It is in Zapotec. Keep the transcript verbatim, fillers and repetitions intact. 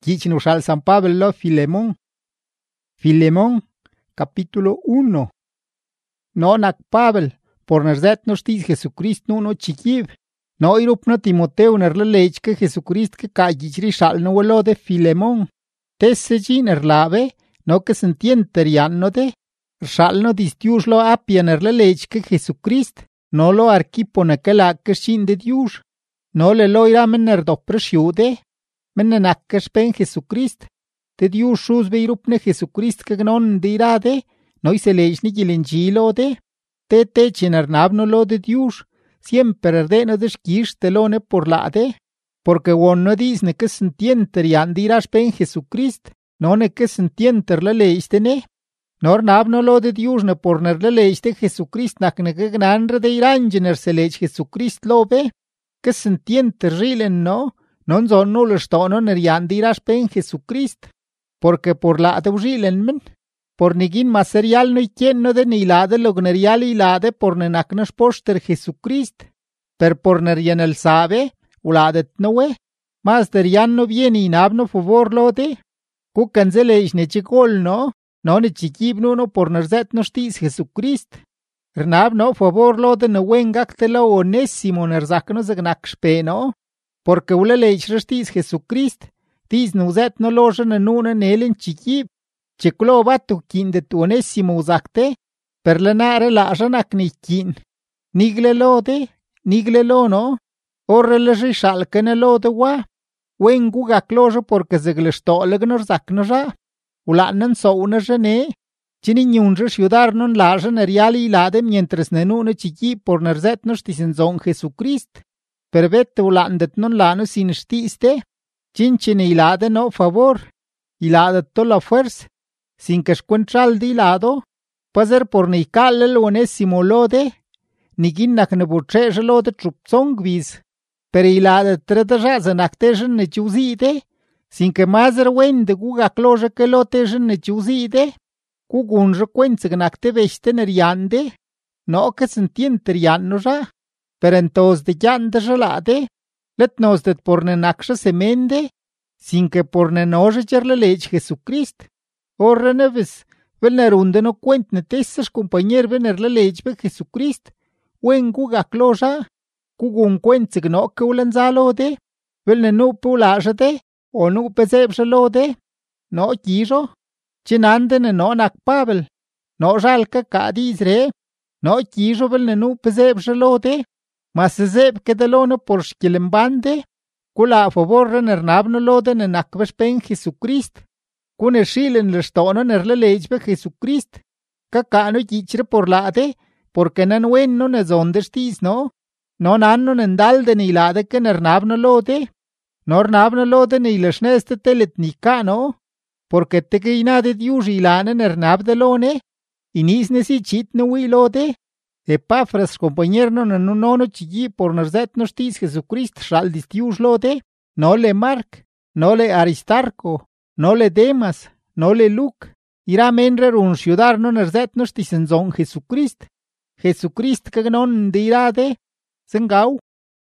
Quichino xal San Pablo lo Filemón. Filemón, capítulo uno. No nak Pabel, por nerzet no stis Jesucrist no no chiquib. No irup no Timoteo nerle lech que Jesucrist que callichri xal no welo de Filemón. Tesse gi nerlave, no que sentienterianno de. Xal no distius lo apia nerle lech que Jesucrist, no lo arquipo nequela que shin de Dios. No le lo iramen nerdopre siude. Mennakkers ben Jesucrist, te Dios sus beirupne Jesucrist que gnon dirade, noi se leis ni gilengilo de, te te chinernabno lo de Dios, siempre erdeno de skis telone por la de, porque won no dis ne que sentienter yan diras ben Jesucrist, no ne que sentienter la leis de ne, nor nabno lo de Dios ne por ner la leis de Jesucrist nak ne que gnanre de irangener se leis Jesucrist lo be, que sentienter rilen no, non son no lo stono nerian diras ben Jesucrist, porque por la de usilen men, por nigin material no ikienno de ni la de lognerial y la de por nenaknos poster Jesucrist, per por nerien el sabe, uladet noe, mas derian no viene inabno favor lo de, kukanzele is ne chikol no, no ne chikib no no por nerzet no stis Jesucrist, rnab no favor lo de no wengak te lo onésimo nerzakno zagnak shpe no, porque ule leich restis Jesucrist, tis nuzet no loja na nuna nelen chikib, chiklo batu kin de tu onésimo uzakte, per lenare laja nak ni kin. Nigle lo de, nigle lo no, orre le rishalke ne lo de wa, wengu gak loja porque zeglestoleg nor zak no ja, ulanen so una jene, chini nyunja ciudar non laja neriali ilade mientras ne nuna chikib por nerzet no stisenzon Jesucrist. Per vette ulandet non lano sin stiste, cincine ilade no favor, ilade to la fuerza, sin que squentral di lado, paser por ni calel onésimo lode, ni ginnak ne bucceje lode trupzong vis, per ilade tredajazen actejen ne ciuzide, sin que maser wende guga cloje que lotejen ne ciuzide, cugunje quenzeg nacte veste neriande, no que sentienter janno ja, per entos de jan de gelade, let nos det por ne naksha semende, sin que por ne noje gerle lech Jesucrist. Orre neves, vel ne runde no cuent ne tessas compañer vener le lech be Jesucrist, wen guga cloja, cugun cuentzig no que ulenzalo de, vel ne nu pulaja de, o nu pesebsalo de, no gijo, chinande ne no nak Pabel, no jalka kadizre, no gijo vel ne nu pesebsalo de, mas zeb que de lono por skilembande, kula a favor nernabno lode ne nakves pen Jesucrist, kun eshilen le stono nerle lejbe Jesucrist, kakano gichre por lade, porque nan wenno ne zonde stis no, non anno nendalde ni lade que nernabno lode, nor nabno lode ni lesneste telet ni cano, porque te que ina de Dios ilane nernab de lone, inisne si chit no wi lode, Epafras, compañero no no no chigi por nerzet no stis Jesucrist shal distius lode, no le Mark, no le Aristarco, no le Demas, no le Luc, ira menrer un ciudar no nerzet no stisenzon Jesucrist, Jesucrist que non dirade, zengau,